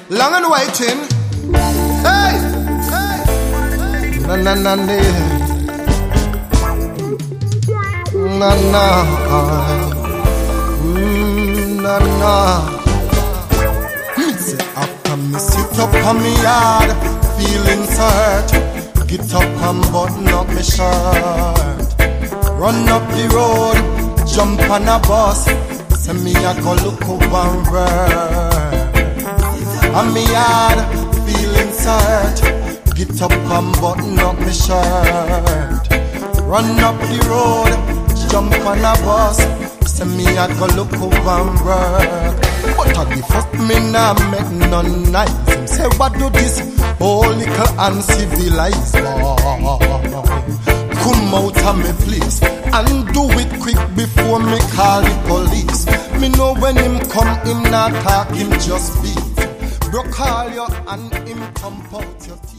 Long and waiting. Hey, hey, na na na na, na na, na na. Say after me sit up on me yard, feeling hurt. Get up and button up me shirt. Run up the road, jump on a bus. Say me a go look over. I'm me yard, feeling hurt. Get up and button up my shirt. Run up the road, jump on a bus. Say me a go look over and work. But at the first me nah make none nice. Him say what do this whole little uncivilized boy? Come out of me please, and do it quick before me call the police. Me know when him come, him not talk, him just beat. Broke all your and him pump out your teeth.